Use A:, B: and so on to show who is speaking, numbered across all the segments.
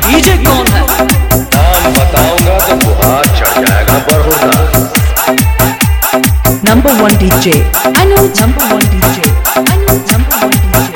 A: DJ कौन है?
B: नाम बताऊंगा तो बुखार चढ़ जाएगा बरहुदा।
A: Number 1 DJ Anuj, number 1 DJ Anuj, number 1 DJ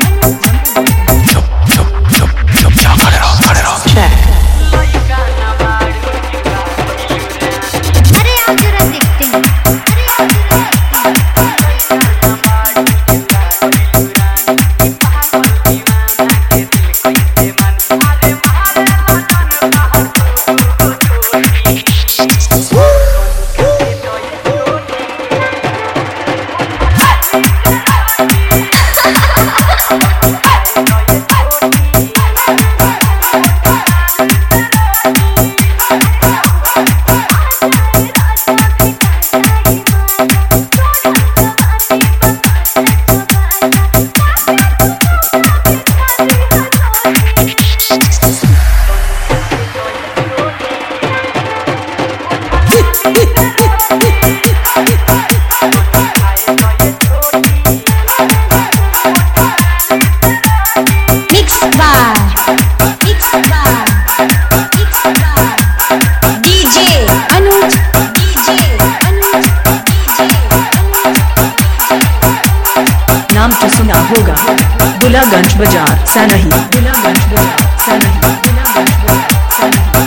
A: नाम तो सुना होगा, दुलागंज बाजार सनही, दुलागंज बाजार सनही, दुलागंज बाजार सनही।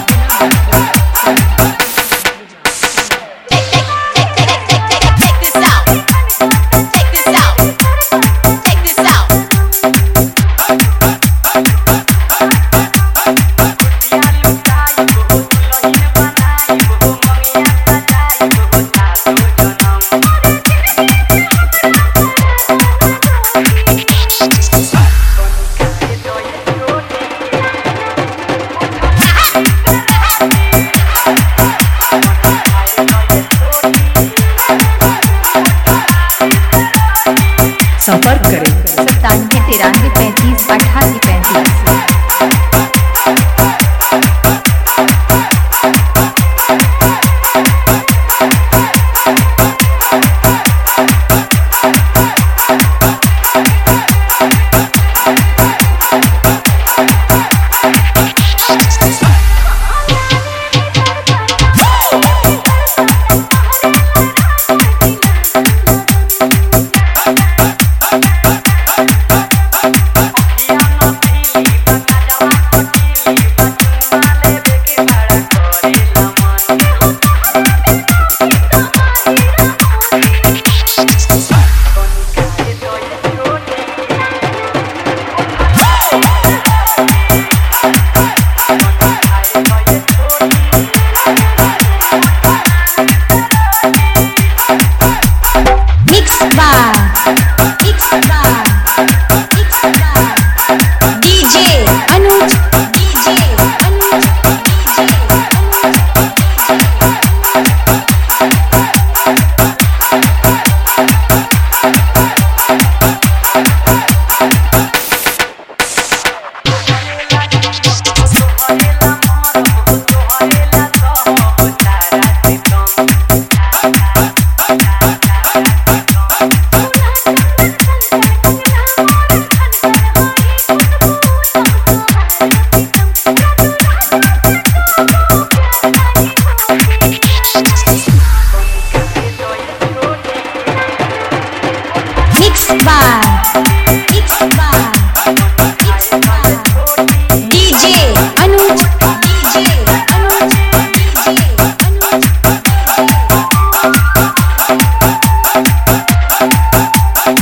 A: संपर्क करें
C: 97 93 35 88 35।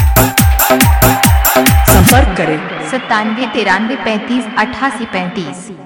A: संपर्क करें
C: 97 93 35 88 35।